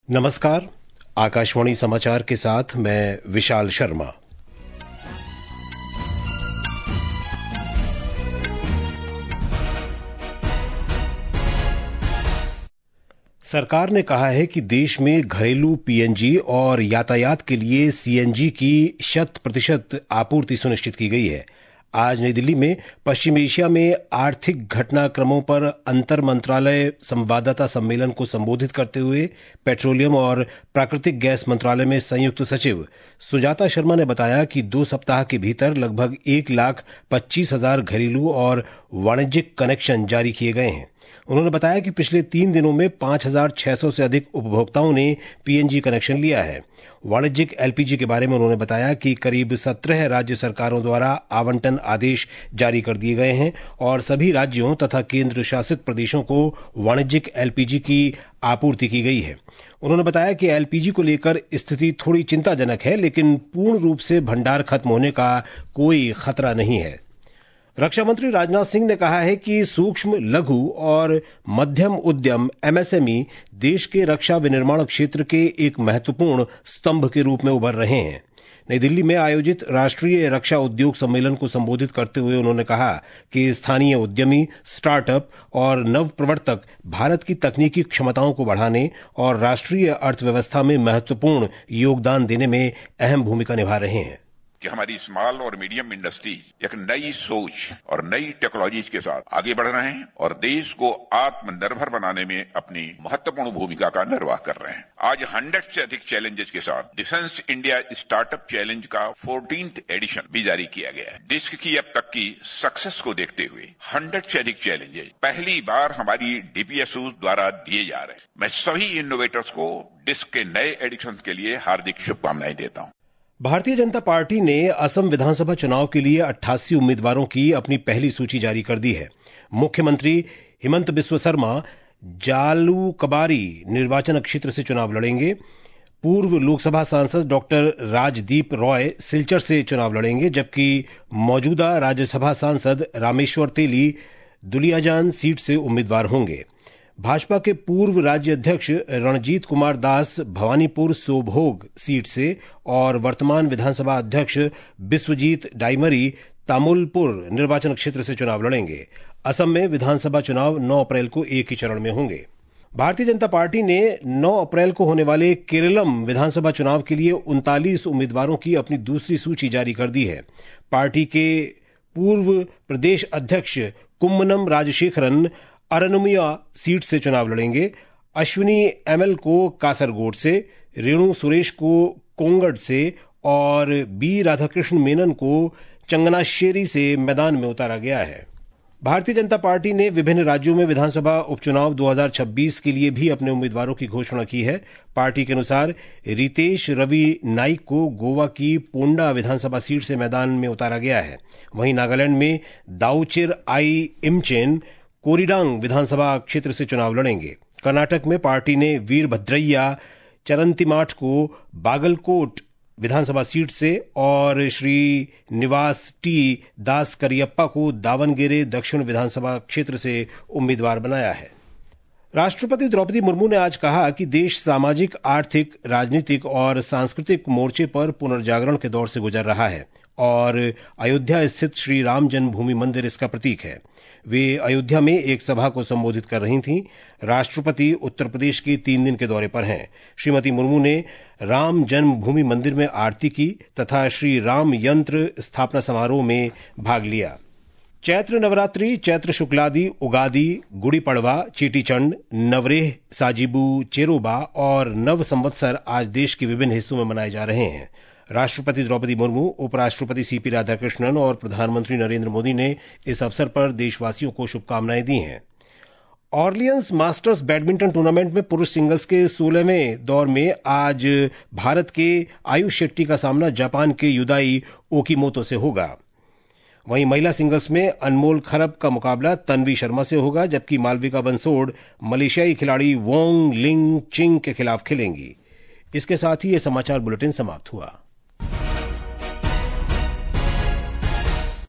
नमस्कार। आकाशवाणी समाचार के साथ मैं विशाल शर्मा। सरकार ने कहा है कि देश में घरेलू पीएनजी और यातायात के लिए सीएनजी की 100% आपूर्ति सुनिश्चित की गई है। आज नई दिल्ली में पश्चिम एशिया में आर्थिक घटनाक्रमों पर अंतर मंत्रालय संवाददाता सम्मेलन को संबोधित करते हुए पेट्रोलियम और प्राकृतिक गैस मंत्रालय में संयुक्त सचिव सुजाता शर्मा ने बताया कि 2 सप्ताह के भीतर लगभग 1,25,000 घरेलू और वाणिज्यिक कनेक्शन जारी किए गए हैं। उन्होंने बताया कि पिछले 3 दिनों में 5,600 से अधिक उपभोक्ताओं ने पीएनजी कनेक्शन लिया है। वाणिज्यिक एलपीजी के बारे में उन्होंने बताया कि करीब 17 राज्य सरकारों द्वारा आवंटन आदेश जारी कर दिए गए हैं और सभी राज्यों तथा केंद्र शासित प्रदेशों को वाणिज्यिक एलपीजी की आपूर्ति की गई है। उन्होंने बताया कि एलपीजी को लेकर स्थिति थोड़ी चिंताजनक है, लेकिन पूर्ण रूप से भंडार खत्म होने का कोई खतरा नहीं है। रक्षा मंत्री राजनाथ सिंह ने कहा है कि सूक्ष्म, लघु और मध्यम उद्यम एमएसएमई देश के रक्षा विनिर्माण क्षेत्र के एक महत्वपूर्ण स्तंभ के रूप में उभर रहे हैं। नई दिल्ली में आयोजित राष्ट्रीय रक्षा उद्योग सम्मेलन को संबोधित करते हुए उन्होंने कहा कि स्थानीय उद्यमी, स्टार्टअप और नवप्रवर्तक भारत की तकनीकी क्षमताओं को बढ़ाने और राष्ट्रीय अर्थव्यवस्था में महत्वपूर्ण योगदान देने में अहम भूमिका निभा रहे हैं। कि हमारी स्मॉल और मीडियम इंडस्ट्रीज एक नई सोच और नई टेक्नोलॉजीज के साथ आगे बढ़ रहे हैं और देश को आत्मनिर्भर बनाने में अपनी महत्वपूर्ण भूमिका का निर्वाह कर रहे हैं। आज 100 से अधिक चैलेंजेस के साथ डिफेंस इंडिया स्टार्टअप चैलेंज का 14th एडिशन भी जारी किया गया है। डिस्क की अब तक की सक्सेस को देखते हुए 100 से अधिक चैलेंजेस पहली बार हमारी डीपीएसओ द्वारा दिए जा रहे हैं। मैं सभी इनोवेटर्स को डिस्क के नए एडिशन के लिए हार्दिक शुभकामनाएं देता हूं। भारतीय जनता पार्टी ने असम विधानसभा चुनाव के लिए 88 उम्मीदवारों की अपनी पहली सूची जारी कर दी है। मुख्यमंत्री हिमंत बिस्व शर्मा जालूकबारी निर्वाचन क्षेत्र से चुनाव लड़ेंगे। पूर्व लोकसभा सांसद डॉक्टर राजदीप रॉय सिलचर से चुनाव लड़ेंगे, जबकि मौजूदा राज्यसभा सांसद रामेश्वर तेली दुलियाजान सीट से उम्मीदवार होंगे। भाजपा के पूर्व राज्य अध्यक्ष रणजीत कुमार दास भवानीपुर सोभोग सीट से और वर्तमान विधानसभा अध्यक्ष बिस्वजीत डाइमरी तामुलपुर निर्वाचन क्षेत्र से चुनाव लड़ेंगे। असम में विधानसभा चुनाव 9 अप्रैल को एक ही चरण में होंगे। भारतीय जनता पार्टी ने 9 अप्रैल को होने वाले केरलम विधानसभा चुनाव के लिए 39 उम्मीदवारों की अपनी दूसरी सूची जारी कर दी है। पार्टी के पूर्व प्रदेश अध्यक्ष कुम्मनम राजशेखरन अरनुमिया सीट से चुनाव लड़ेंगे। अश्विनी एमएल को कासरगोड से, रेणु सुरेश को कोंगड़ से और बी राधाकृष्ण मेनन को चंगनाश्शेरी से मैदान में उतारा गया है। भारतीय जनता पार्टी ने विभिन्न राज्यों में विधानसभा उपचुनाव 2026 के लिए भी अपने उम्मीदवारों की घोषणा की है। पार्टी के अनुसार रितेश रवि नाइक को गोवा की पोंडा विधानसभा सीट से मैदान में उतारा गया है। वहीं नागालैंड में दाऊचिर आई इमचेन कोरीडांग विधानसभा क्षेत्र से चुनाव लड़ेंगे। कर्नाटक में पार्टी ने वीरभद्रैया चरंतिमाठ को बागलकोट विधानसभा सीट से और श्री निवास टी दास करियप्पा को दावनगेरे दक्षिण विधानसभा क्षेत्र से उम्मीदवार बनाया है। राष्ट्रपति द्रौपदी मुर्मू ने आज कहा कि देश सामाजिक, आर्थिक, राजनीतिक और सांस्कृतिक मोर्चे पर पुनर्जागरण के दौर से गुजर रहा है और अयोध्या स्थित श्री राम जन्मभूमि मंदिर इसका प्रतीक है। वे अयोध्या में एक सभा को संबोधित कर रही थीं। राष्ट्रपति उत्तर प्रदेश के 3 दिन के दौरे पर हैं। श्रीमती मुर्मू ने राम जन्मभूमि मंदिर में आरती की तथा श्री राम यंत्र स्थापना समारोह में भाग लिया। चैत्र नवरात्रि, चैत्र शुक्लादि, उगादि, गुड़ी पड़वा, चेटीचंड, नवरेह, साजिबू, चेरोबा और नव संवत्सर आज देश के विभिन्न हिस्सों में मनाए जा रहे हैं। राष्ट्रपति द्रौपदी मुर्मू, उपराष्ट्रपति सीपी राधाकृष्णन और प्रधानमंत्री नरेंद्र मोदी ने इस अवसर पर देशवासियों को शुभकामनाएं दी हैं। ऑरलियंस मास्टर्स बैडमिंटन टूर्नामेंट में पुरुष सिंगल्स के 16वें दौर में आज भारत के आयुष शेट्टी का सामना जापान के युदाई ओकीमोतो से होगा। वहीं महिला सिंगल्स में अनमोल खरब का मुकाबला तन्वी शर्मा से होगा, जबकि मालविका बंसोड़ मलेशियाई खिलाड़ी वोंग लिंग चिंग के खिलाफ खेलेंगी। इसके साथ ही यह समाचार बुलेटिन समाप्त हुआ।